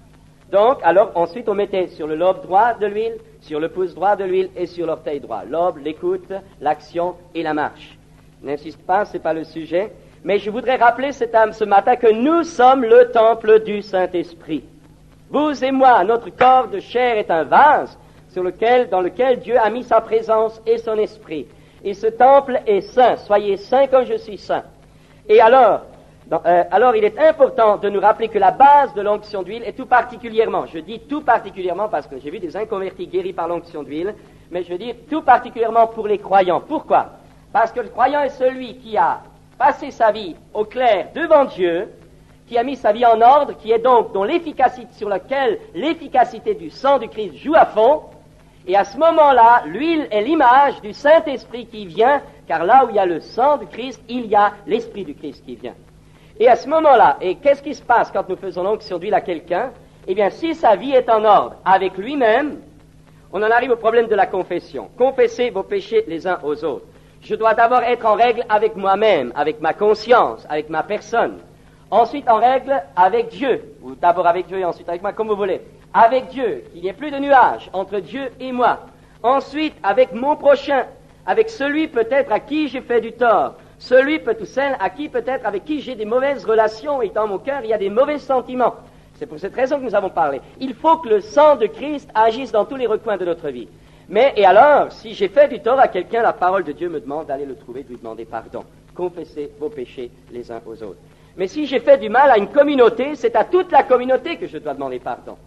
D: Donc, alors, ensuite, on mettait sur le lobe droit de l'huile, sur le pouce droit de l'huile et sur l'orteil droit. L'aube, l'écoute, l'action et la marche. N'insiste pas, c'est pas le sujet. Mais je voudrais rappeler cette âme ce matin que nous sommes le temple du Saint-Esprit. Vous et moi, notre corps de chair est un vase sur lequel, dans lequel Dieu a mis sa présence et son esprit. Et ce temple est saint. Soyez saints comme je suis saint. Et alors, dans, euh, alors il est important de nous rappeler que la base de l'onction d'huile est tout particulièrement, je dis tout particulièrement parce que j'ai vu des inconvertis guéris par l'onction d'huile, mais je veux dire tout particulièrement pour les croyants. Pourquoi? Parce que le croyant est celui qui a passé sa vie au clair devant Dieu, qui a mis sa vie en ordre, qui est donc dont l'efficacité, sur laquelle l'efficacité du sang du Christ joue à fond. Et à ce moment-là, l'huile est l'image du Saint-Esprit qui vient, car là où il y a le sang du Christ, il y a l'Esprit du Christ qui vient. Et à ce moment-là, et qu'est-ce qui se passe quand nous faisons l'onction d'huile à quelqu'un? Eh bien, si sa vie est en ordre avec lui-même, on en arrive au problème de la confession. Confessez vos péchés les uns aux autres. Je dois d'abord être en règle avec moi-même, avec ma conscience, avec ma personne. Ensuite, en règle avec Dieu, ou d'abord avec Dieu et ensuite avec moi, comme vous voulez. Avec Dieu, qu'il n'y ait plus de nuages entre Dieu et moi. Ensuite, avec mon prochain, avec celui peut-être à qui j'ai fait du tort, celui peut ou celle à qui peut-être avec qui j'ai des mauvaises relations et dans mon cœur il y a des mauvais sentiments. C'est pour cette raison que nous avons parlé. Il faut que le sang de Christ agisse dans tous les recoins de notre vie. Mais, et alors, si j'ai fait du tort à quelqu'un, la parole de Dieu me demande d'aller le trouver, de lui demander pardon. Confessez vos péchés les uns aux autres. Mais si j'ai fait du mal à une communauté, c'est à toute la communauté que je dois demander pardon.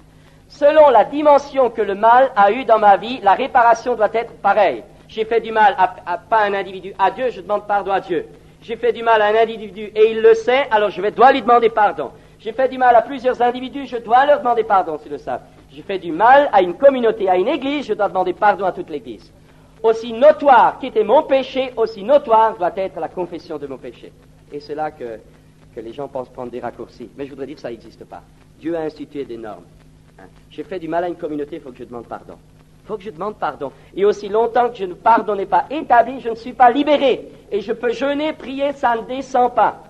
D: Selon la dimension que le mal a eue dans ma vie, la réparation doit être pareille. J'ai fait du mal à, à pas un individu, à Dieu, je demande pardon à Dieu. J'ai fait du mal à un individu et il le sait, alors je vais, dois lui demander pardon. J'ai fait du mal à plusieurs individus, je dois leur demander pardon s'ils le savent. J'ai fait du mal à une communauté, à une église, je dois demander pardon à toute l'église. Aussi notoire qu'était mon péché, aussi notoire doit être la confession de mon péché. Et c'est là que, que les gens pensent prendre des raccourcis. Mais je voudrais dire que ça n'existe pas. Dieu a institué des normes. Hein? J'ai fait du mal à une communauté, il faut que je demande pardon. Il faut que je demande pardon. Et aussi longtemps que je ne pardon n'est pas établi, je ne suis pas libéré. Et je peux jeûner, prier, ça ne descend pas.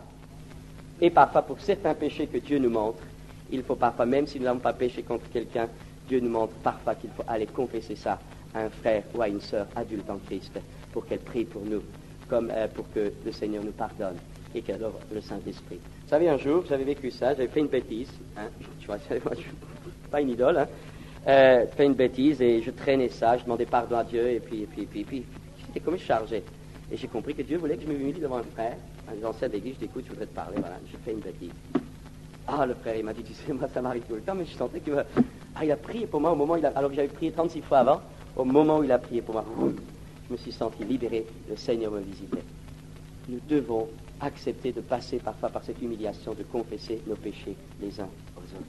D: Et parfois, pour certains péchés que Dieu nous montre, il faut parfois, même si nous n'avons pas péché contre quelqu'un, Dieu nous montre parfois qu'il faut aller confesser ça à un frère ou à une sœur adulte en Christ pour qu'elle prie pour nous, comme euh, pour que le Seigneur nous pardonne et qu'elle offre le Saint-Esprit. Vous savez, un jour, j'avais vécu ça, j'avais fait une bêtise, hein, tu vois, moi, je suis pas une idole, hein, euh, fait une bêtise et je traînais ça, je demandais pardon à Dieu et puis, et puis, et puis, et puis j'étais comme chargé. Et j'ai compris que Dieu voulait que je m'humilie devant un frère, un ancien d'église, je dis, écoute, je voudrais te parler, voilà, j'ai fait une bêtise. Ah, le frère, il m'a dit, tu sais, moi, ça m'arrive tout le temps, mais je sentais qu'il m'a... Ah, il a prié pour moi au moment où il a... Alors que j'avais prié trente-six fois avant, au moment où il a prié pour moi, je me suis senti libéré, le Seigneur me visitait. Nous devons accepter de passer parfois par cette humiliation, de confesser nos péchés les uns aux autres.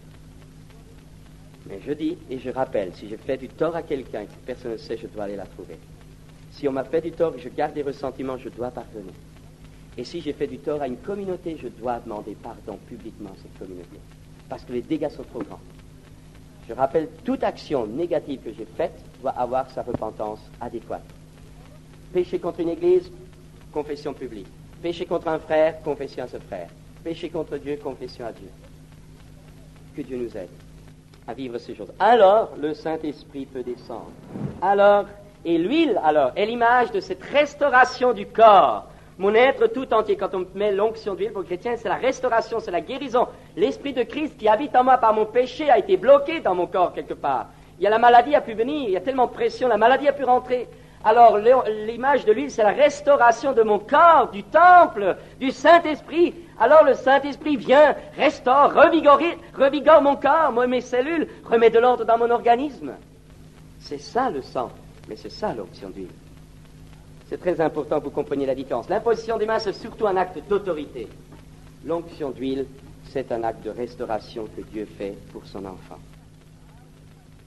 D: Mais je dis, et je rappelle, si j'ai fait du tort à quelqu'un que personne ne sait, je dois aller la trouver. Si on m'a fait du tort et je garde des ressentiments, je dois pardonner. Et si j'ai fait du tort à une communauté, je dois demander pardon publiquement à cette communauté. Parce que les dégâts sont trop grands. Je rappelle, toute action négative que j'ai faite doit avoir sa repentance adéquate. Péché contre une église, confession publique. Péché contre un frère, confession à ce frère. Péché contre Dieu, confession à Dieu. Que Dieu nous aide à vivre ces choses. Alors, le Saint-Esprit peut descendre. Alors, et l'huile, alors, est l'image de cette restauration du corps. Mon être tout entier, quand on met l'onction d'huile pour le chrétien, c'est la restauration, c'est la guérison. L'Esprit de Christ qui habite en moi par mon péché a été bloqué dans mon corps quelque part. Il y a la maladie a pu venir, il y a tellement de pression, la maladie a pu rentrer. Alors l'image de l'huile, c'est la restauration de mon corps, du temple, du Saint-Esprit. Alors le Saint-Esprit vient, restaure, revigore, revigore mon corps, moi, mes cellules, remet de l'ordre dans mon organisme. C'est ça le sang, mais c'est ça l'onction d'huile. C'est très important que vous compreniez la différence. L'imposition des mains, c'est surtout un acte d'autorité. L'onction d'huile, c'est un acte de restauration que Dieu fait pour son enfant.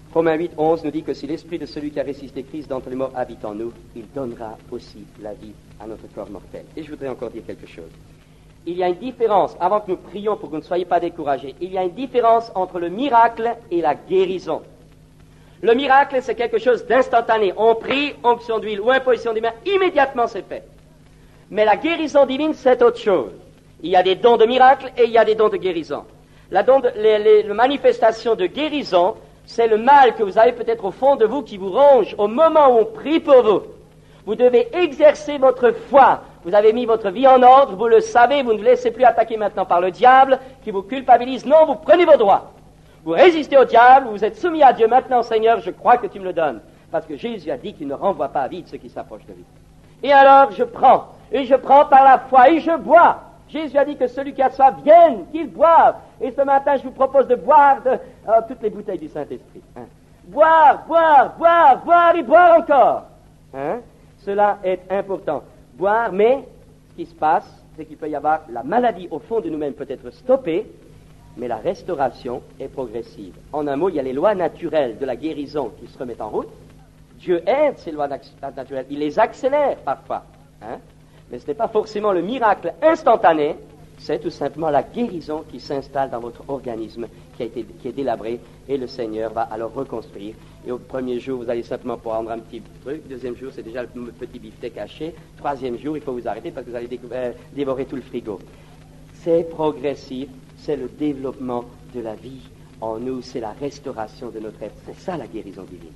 D: Romains huit, onze nous dit que si l'esprit de celui qui a ressuscité Christ d'entre les morts habite en nous, il donnera aussi la vie à notre corps mortel. Et je voudrais encore dire quelque chose. Il y a une différence, avant que nous prions pour que vous ne soyez pas découragés, il y a une différence entre le miracle et la guérison. Le miracle, c'est quelque chose d'instantané. On prie, onction d'huile ou imposition des mains, immédiatement c'est fait. Mais la guérison divine, c'est autre chose. Il y a des dons de miracle et il y a des dons de guérison. La, don de, les, les, les manifestations de guérison, c'est le mal que vous avez peut-être au fond de vous qui vous ronge au moment où on prie pour vous. Vous devez exercer votre foi. Vous avez mis votre vie en ordre, vous le savez, vous ne vous laissez plus attaquer maintenant par le diable qui vous culpabilise. Non, vous prenez vos droits. Vous résistez au diable, vous êtes soumis à Dieu. Maintenant, Seigneur, je crois que tu me le donnes. Parce que Jésus a dit qu'il ne renvoie pas à vide ceux qui s'approchent de lui. Et alors, je prends. Et je prends par la foi et je bois. Jésus a dit que celui qui a soif vienne, qu'il boive. Et ce matin, je vous propose de boire de, euh, toutes les bouteilles du Saint-Esprit. Hein. Boire, boire, boire, boire et boire encore. Hein. Cela est important. Boire, mais ce qui se passe, c'est qu'il peut y avoir la maladie au fond de nous-mêmes peut être stoppée, mais la restauration est progressive. En un mot, il y a les lois naturelles de la guérison qui se remettent en route. Dieu aide ces lois naturelles, il les accélère parfois. Hein. Mais ce n'est pas forcément le miracle instantané, c'est tout simplement la guérison qui s'installe dans votre organisme, qui, a été, qui est délabré, et le Seigneur va alors reconstruire. Et au premier jour, vous allez simplement prendre un petit truc. Deuxième jour, c'est déjà le petit beefsteak haché. Troisième jour, il faut vous arrêter parce que vous allez décou- euh, dévorer tout le frigo. C'est progressif, c'est le développement de la vie en nous, c'est la restauration de notre être. C'est ça la guérison divine.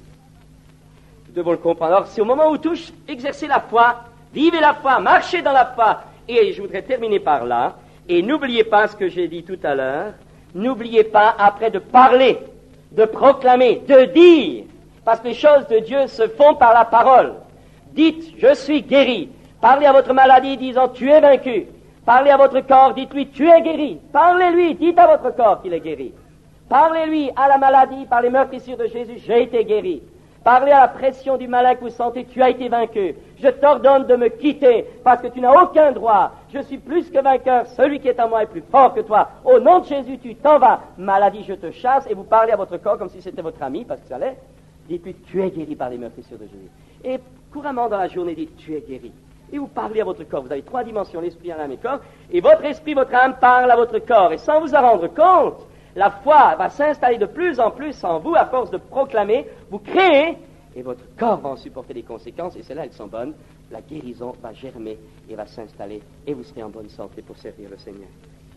D: Nous devons le comprendre. Alors, c'est au moment où touche, exercez la foi, vivez la foi, marchez dans la foi. Et je voudrais terminer par là. Et n'oubliez pas ce que j'ai dit tout à l'heure. N'oubliez pas, après, de parler, de proclamer, de dire. Parce que les choses de Dieu se font par la parole. Dites, je suis guéri. Parlez à votre maladie disant, tu es vaincu. Parlez à votre corps, dites-lui, tu es guéri. Parlez-lui, dites à votre corps qu'il est guéri. Parlez-lui à la maladie, par les meurtrissures de Jésus, j'ai été guéri. Parlez à la pression du malin que vous sentez, tu as été vaincu. Je t'ordonne de me quitter, parce que tu n'as aucun droit. Je suis plus que vainqueur, celui qui est en moi est plus fort que toi. Au nom de Jésus, tu t'en vas. Maladie, je te chasse, et vous parlez à votre corps comme si c'était votre ami, parce que ça l'est. Dites-lui, tu es guéri par les meurtrissures de Jésus. Et couramment dans la journée, dites, tu es guéri. Et vous parlez à votre corps. Vous avez trois dimensions, l'esprit, l'âme et le corps. Et votre esprit, votre âme parle à votre corps. Et sans vous en rendre compte, la foi va s'installer de plus en plus en vous à force de proclamer. Vous créez et votre corps va en supporter les conséquences. Et celles-là, elles sont bonnes. La guérison va germer et va s'installer. Et vous serez en bonne santé pour servir le Seigneur.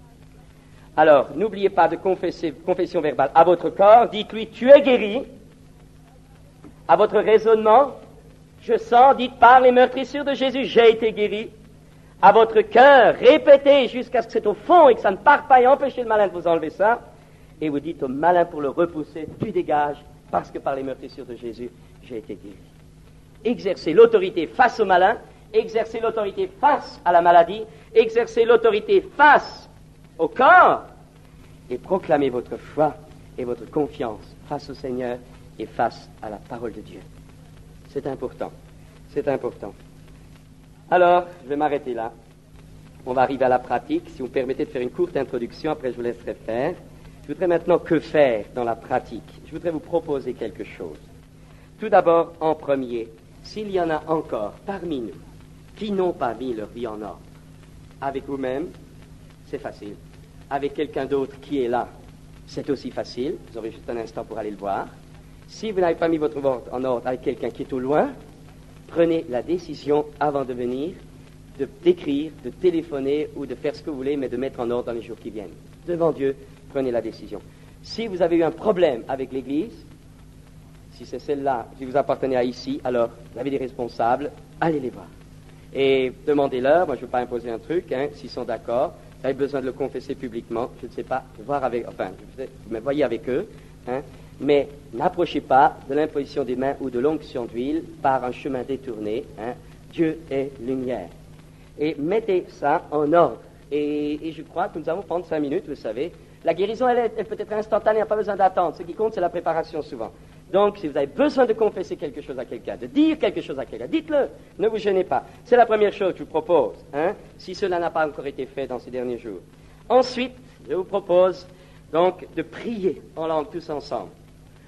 D: Alors, n'oubliez pas de confesser, confession verbale à votre corps. Dites-lui, tu es guéri. À votre raisonnement, je sens, dites par les meurtrissures de Jésus, j'ai été guéri. À votre cœur, répétez jusqu'à ce que c'est au fond et que ça ne parte pas et empêchez le malin de vous enlever ça. Et vous dites au malin pour le repousser, tu dégages, parce que par les meurtrissures de Jésus, j'ai été guéri. Exercez l'autorité face au malin, exercez l'autorité face à la maladie, exercez l'autorité face au corps, et proclamez votre foi et votre confiance face au Seigneur et face à la parole de Dieu. C'est important. C'est important. Alors, je vais m'arrêter là. On va arriver à la pratique. Si vous me permettez de faire une courte introduction, après je vous laisserai faire. Je voudrais maintenant que faire dans la pratique. Je voudrais vous proposer quelque chose. Tout d'abord, en premier, s'il y en a encore parmi nous qui n'ont pas mis leur vie en ordre, avec vous-même, c'est facile. Avec quelqu'un d'autre qui est là, c'est aussi facile. Vous aurez juste un instant pour aller le voir. Si vous n'avez pas mis votre vote en ordre avec quelqu'un qui est au loin, prenez la décision avant de venir, de d'écrire, de téléphoner ou de faire ce que vous voulez, mais de mettre en ordre dans les jours qui viennent. Devant Dieu, prenez la décision. Si vous avez eu un problème avec l'Église, si c'est celle-là, si vous appartenez à ici, alors vous avez des responsables, allez les voir. Et demandez-leur, moi je ne veux pas imposer un truc, hein, s'ils sont d'accord, vous avez besoin de le confesser publiquement, je ne sais pas, voir avec, enfin, mais voyez avec eux, hein, mais n'approchez pas de l'imposition des mains ou de l'onction d'huile par un chemin détourné. Hein. Dieu est lumière. Et mettez ça en ordre. Et, et je crois que nous allons prendre cinq minutes, vous savez. La guérison, elle, est, elle peut être instantanée, il n'y a pas besoin d'attendre. Ce qui compte, c'est la préparation souvent. Donc, si vous avez besoin de confesser quelque chose à quelqu'un, de dire quelque chose à quelqu'un, dites-le, ne vous gênez pas. C'est la première chose que je vous propose, hein, si cela n'a pas encore été fait dans ces derniers jours. Ensuite, je vous propose donc de prier en langue tous ensemble.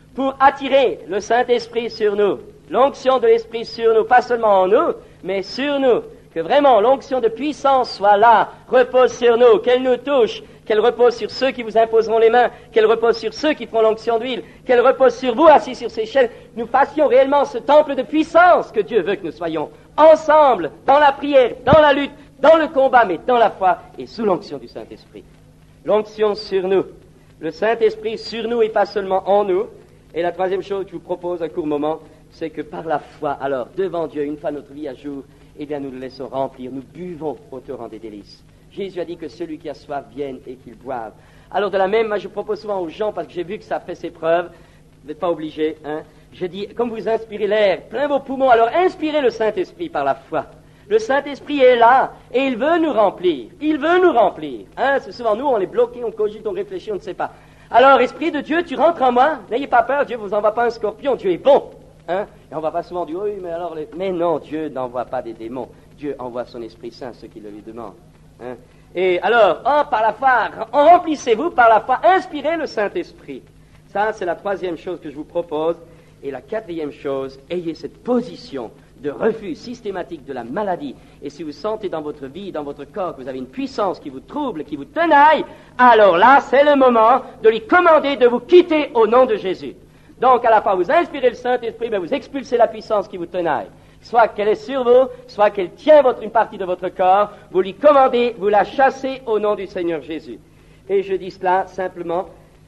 D: pour attirer le Saint-Esprit sur nous, l'onction de l'Esprit sur nous, pas seulement en nous, mais sur nous, que vraiment l'onction de puissance soit là, repose sur nous, qu'elle nous touche, qu'elle repose sur ceux qui vous imposeront les mains, qu'elle repose sur ceux qui feront l'onction d'huile, qu'elle repose sur vous assis sur ces chaînes, nous fassions réellement ce temple de puissance que Dieu veut que nous soyons, ensemble, dans la prière, dans la lutte, dans le combat, mais dans la foi et sous l'onction du Saint-Esprit. L'onction sur nous, le Saint-Esprit sur nous et pas seulement en nous. Et la troisième chose que je vous propose un court moment, c'est que par la foi, alors, devant Dieu, une fois notre vie à jour, eh bien, nous le laissons remplir, nous buvons au torrent des délices. Jésus a dit que celui qui a soif vienne et qu'il boive. Alors, de la même, moi, je propose souvent aux gens, parce que j'ai vu que ça fait ses preuves, vous n'êtes pas obligés, hein, je dis, comme vous inspirez l'air, plein vos poumons, alors inspirez le Saint-Esprit par la foi. Le Saint-Esprit est là, et il veut nous remplir. Il veut nous remplir. Hein, c'est souvent nous, on est bloqués, on cogite, on réfléchit, on ne sait pas. Alors, Esprit de Dieu, tu rentres en moi, n'ayez pas peur, Dieu vous envoie pas un scorpion, Dieu est bon. Hein? Et on va pas souvent dire, oui, mais alors... Les... Mais non, Dieu n'envoie pas des démons. Dieu envoie son Esprit Saint, ceux qui le lui demandent. Hein? Et alors, oh, par la foi, remplissez-vous par la foi, inspirez le Saint-Esprit. Ça, c'est la troisième chose que je vous propose. Et la quatrième chose, ayez cette position de refus systématique de la maladie. Et si vous sentez dans votre vie, dans votre corps, que vous avez une puissance qui vous trouble, qui vous tenaille, alors là, c'est le moment de lui commander de vous quitter au nom de Jésus. Donc, à la fois, vous inspirez le Saint-Esprit, mais vous expulsez la puissance qui vous tenaille. Soit qu'elle est sur vous, soit qu'elle tient votre, une partie de votre corps, vous lui commandez, vous la chassez au nom du Seigneur Jésus. Et je dis cela simplement,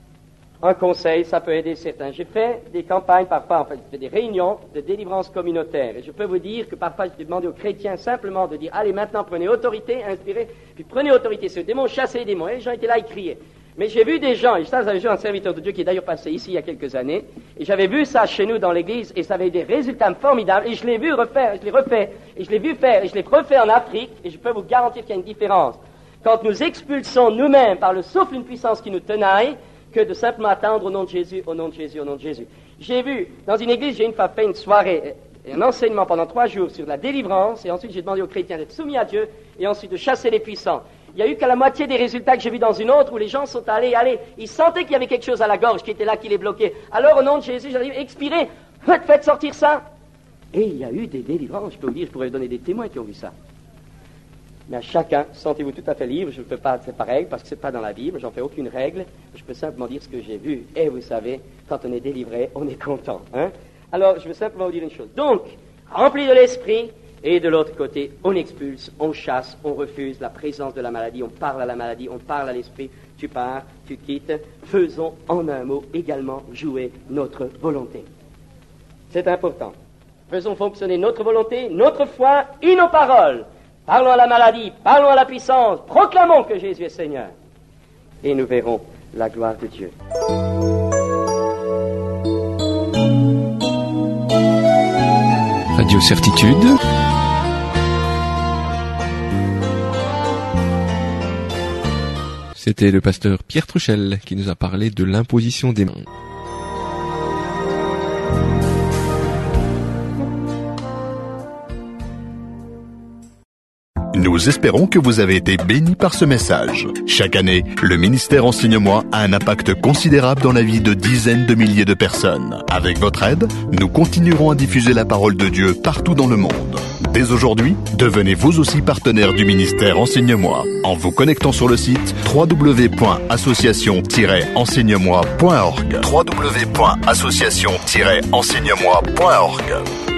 D: un conseil, ça peut aider certains. J'ai fait des campagnes parfois, en fait, j'ai fait des réunions de délivrance communautaire. Et je peux vous dire que parfois, j'ai demandé aux chrétiens simplement de dire, allez, maintenant, prenez autorité, inspirez, puis prenez autorité sur les démons, chassez les démons. Et les gens étaient là, ils criaient. Mais j'ai vu des gens, et ça, j'avais vu un serviteur de Dieu qui est d'ailleurs passé ici il y a quelques années, et j'avais vu ça chez nous dans l'église, et ça avait des résultats formidables, et je l'ai vu refaire, je l'ai refait, et je l'ai vu faire, et je l'ai refait en Afrique, et je peux vous garantir qu'il y a une différence. Quand nous expulsons nous-mêmes par le souffle une puissance qui nous tenaille, que de simplement attendre au nom de Jésus, au nom de Jésus, au nom de Jésus. J'ai vu, dans une église, j'ai une fois fait une soirée, un enseignement pendant trois jours sur la délivrance, et ensuite j'ai demandé aux chrétiens d'être soumis à Dieu, et ensuite de chasser les puissants. Il n'y a eu qu'à la moitié des résultats que j'ai vus dans une autre, où les gens sont allés, allés, ils sentaient qu'il y avait quelque chose à la gorge qui était là, qui les bloquait. Alors, au nom de Jésus, j'ai dit, expirez, faites, faites sortir ça. Et il y a eu des délivrances, je peux vous dire, je pourrais vous donner des témoins qui ont vu ça. Mais à chacun, sentez-vous tout à fait libre, je ne peux pas, c'est pas règle, parce que c'est pas dans la Bible, j'en fais aucune règle, je peux simplement dire ce que j'ai vu. Et vous savez, quand on est délivré, on est content, hein. Alors, je veux simplement vous dire une chose. Donc, rempli de l'esprit, et de l'autre côté, on expulse, on chasse, on refuse la présence de la maladie, on parle à la maladie, on parle à l'esprit, tu pars, tu quittes. Faisons en un mot également jouer notre volonté. C'est important. Faisons fonctionner notre volonté, notre foi et nos paroles. Parlons à la maladie, parlons à la puissance, proclamons que Jésus est Seigneur. Et nous verrons la gloire de Dieu.
B: Radio Certitude. C'était le pasteur Pierre Truchel qui nous a parlé de l'imposition des mains.
E: Nous espérons que vous avez été bénis par ce message. Chaque année, le ministère Enseigne-moi a un impact considérable dans la vie de dizaines de milliers de personnes. Avec votre aide, nous continuerons à diffuser la parole de Dieu partout dans le monde. Dès aujourd'hui, devenez vous aussi partenaire du ministère Enseigne-moi en vous connectant sur le site w w w point association tiret enseigne moi point org. w w w point association tiret enseigne moi point org.